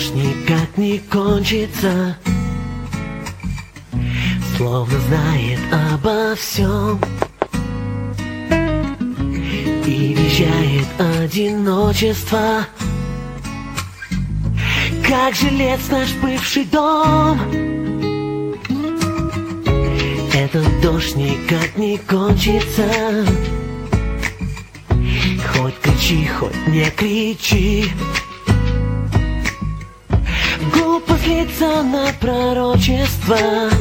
дождь никак не кончится, словно знает обо всем и вещает одиночество. Как жилец наш бывший дом, этот дождь никак не кончится. Хоть кричи, хоть не кричи, глупо злиться на пророчество.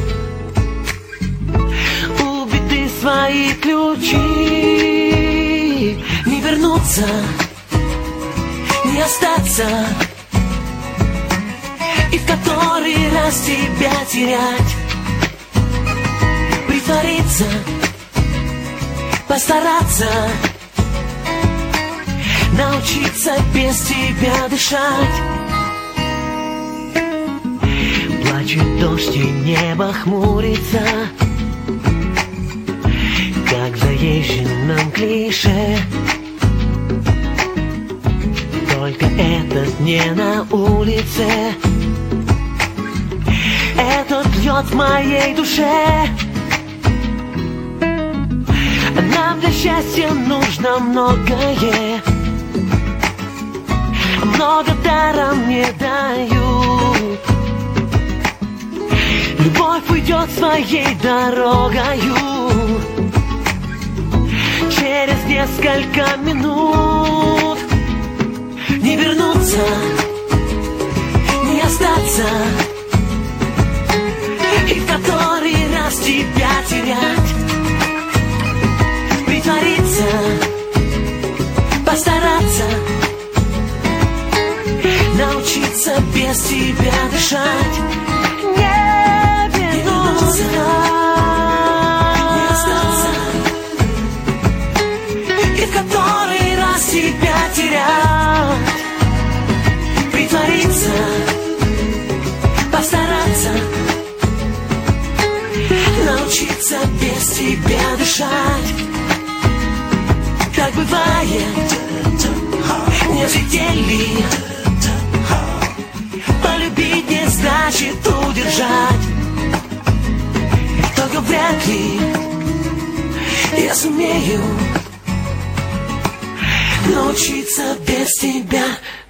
У беды свои ключи, не вернуться, не остаться, и в который раз тебя терять. Притвориться, постараться, научиться без тебя дышать. Плачет дождь и небо хмурится, как в заезженном клише. Только этот не на улице, этот льет в моей душе. Нам для счастья нужно многое, много даром не дают. Любовь уйдет своей дорогою, через несколько минут не вернуться, не остаться, и в который раз тебя терять. Притвориться, постараться, научиться без тебя дышать. Не вернуться, не остаться, и в который раз тебя терять. Притвориться, постараться, научиться без тебя дышать. Так бывает, не взлетели. Полюбить не значит удержать. Только вряд ли я сумею научиться без тебя